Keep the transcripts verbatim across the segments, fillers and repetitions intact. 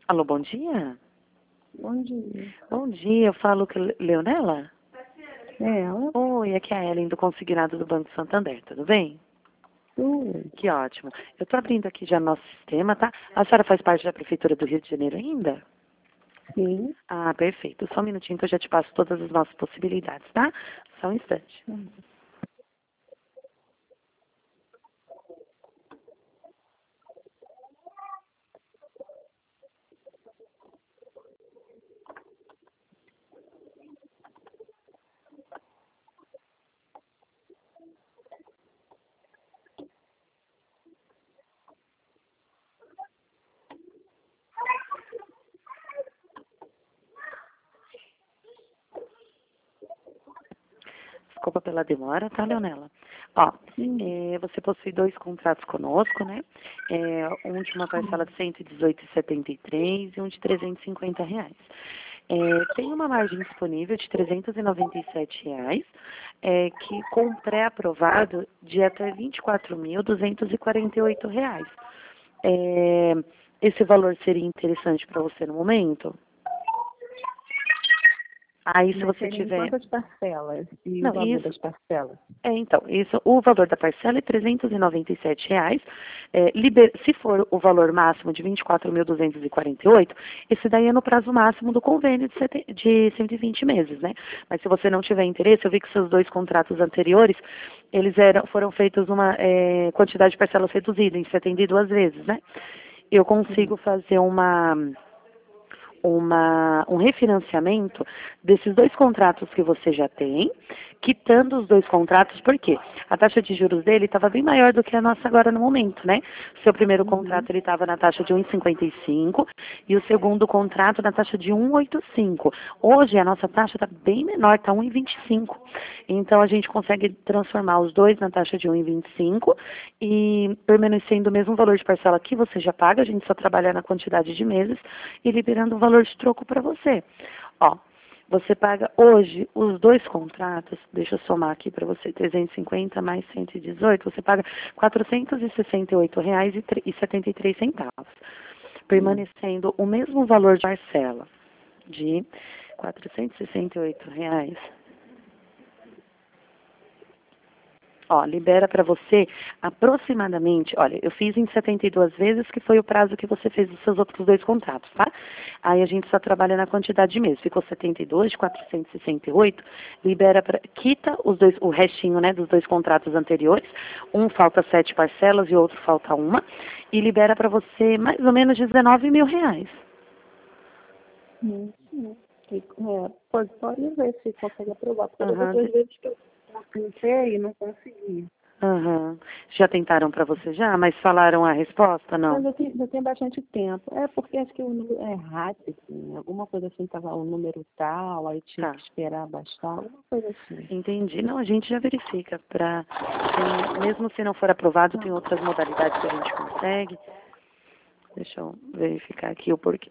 Alô, bom dia? Bom dia. Bom dia, eu falo com a Leonela? É ela? Oi, aqui é a Ellen do Consignado do Banco Santander, tudo bem? Tudo. Que ótimo. Eu estou abrindo aqui já nosso sistema, tá? A senhora faz parte da Prefeitura do Rio de Janeiro ainda? Sim. Ah, perfeito. Só um minutinho que eu já te passo todas as nossas possibilidades, tá? Só um instante. Hum. Desculpa pela demora, tá, Leonela? Ó, Hum. é, você possui dois contratos conosco, né? É, um de uma parcela de cento e dezoito reais e setenta e três centavos e um de trezentos e cinquenta reais. É, tem uma margem disponível de trezentos e noventa e sete reais, é, que com pré-aprovado de até vinte e quatro mil duzentos e quarenta e oito reais. É, esse valor seria interessante para você no momento? Aí, se Mas você seriam tiver... quantas parcelas? E o Não, valor isso... das parcelas? É, então, isso, o valor da parcela é trezentos e noventa e sete reais. É, liber, se for o valor máximo de vinte e quatro mil duzentos e quarenta e oito, esse daí é no prazo máximo do convênio de, sete, de cento e vinte meses, né? Mas se você não tiver interesse, eu vi que seus dois contratos anteriores, eles eram, foram feitos uma é, quantidade de parcelas reduzida, em setenta e duas vezes, né? Eu consigo Hum. fazer uma... Uma, um refinanciamento desses dois contratos que você já tem, quitando os dois contratos, por quê? A taxa de juros dele estava bem maior do que a nossa agora no momento, né? O seu primeiro Uhum. contrato ele estava na taxa de um vírgula cinquenta e cinco e o segundo contrato na taxa de um vírgula oitenta e cinco. Hoje a nossa taxa está bem menor, está um vírgula vinte e cinco. Então a gente consegue transformar os dois na taxa de um vírgula vinte e cinco e permanecendo o mesmo valor de parcela que você já paga, a gente só trabalha na quantidade de meses e liberando um valor de troco para você. Ó, você paga hoje os dois contratos, deixa eu somar aqui para você, trezentos e cinquenta mais cento e dezoito, você paga quatrocentos e sessenta e oito reais e setenta e três centavos, Hum. permanecendo o mesmo valor de parcela de quatrocentos e sessenta e oito reais. Ó, libera para você aproximadamente, olha, eu fiz em setenta e duas vezes, que foi o prazo que você fez dos seus outros dois contratos, tá? Aí a gente só trabalha na quantidade de meses, ficou setenta e dois de quatrocentos e sessenta e oito, libera para, quita os dois, o restinho, né, dos dois contratos anteriores, um falta sete parcelas e o outro falta uma, e libera para você mais ou menos dezenove mil reais. Hum. Hum. E, é, pode, pode ver se consegue aprovar, porque das Aham, outras de- vezes que eu tentei e não consegui. aham. Já tentaram para você já, mas falaram a resposta, Mas não? eu tenho, eu tenho bastante tempo. É porque acho que o número é rápido, assim, alguma coisa assim, tava o número tal, aí tinha Tá. que esperar baixar, alguma coisa assim. Entendi. Não, a gente já verifica para, mesmo se não for aprovado, tem outras modalidades que a gente consegue. Deixa eu verificar aqui o porquê.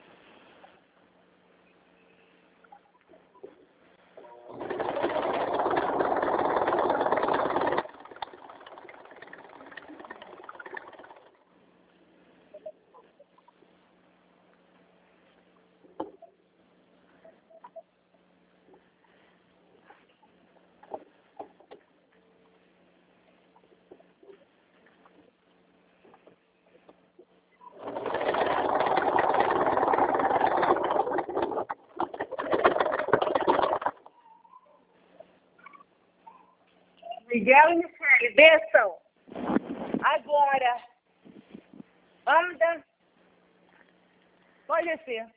Miguel e Michele, desçam. Agora. Anda. Pode descer.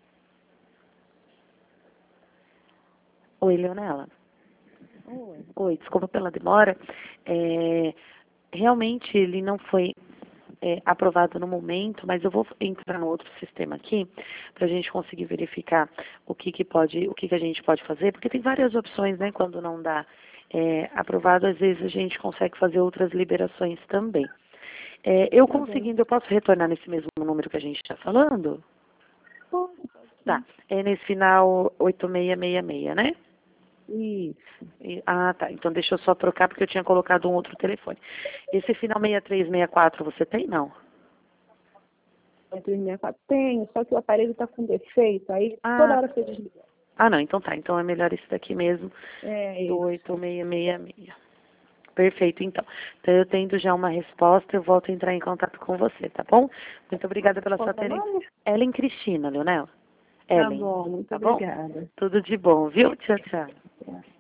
Oi, Leonela. Oi. Oi, desculpa pela demora. É, realmente ele não foi é, aprovado no momento, mas eu vou entrar no outro sistema aqui para a gente conseguir verificar o que, que pode, o que, que a gente pode fazer, porque tem várias opções, né? Quando não dá é, aprovado, às vezes a gente consegue fazer outras liberações também. É, eu Tá bom. conseguindo, eu posso retornar nesse mesmo número que a gente está falando? Pode, pode Tá. sim. É nesse final oito seis seis seis, né? Isso. E- ah, tá. Então deixa eu só trocar porque eu tinha colocado um outro telefone. Esse final seis três seis quatro você tem, não? oito seis seis quatro. Tenho, só que o aparelho está com defeito, aí Ah. toda hora você desliga. Ah, não, então tá. Então é melhor esse daqui mesmo, É do isso. oito seis seis seis. Perfeito, então. Então eu tendo já uma resposta, eu volto a entrar em contato com você, tá bom? Muito obrigada pela Qual sua que é o atenção. nome? Ellen Cristina, Leonel. Tá Ellen, bom, muito tá bom? obrigada. Tudo de bom, viu? Tchau, tchau. É.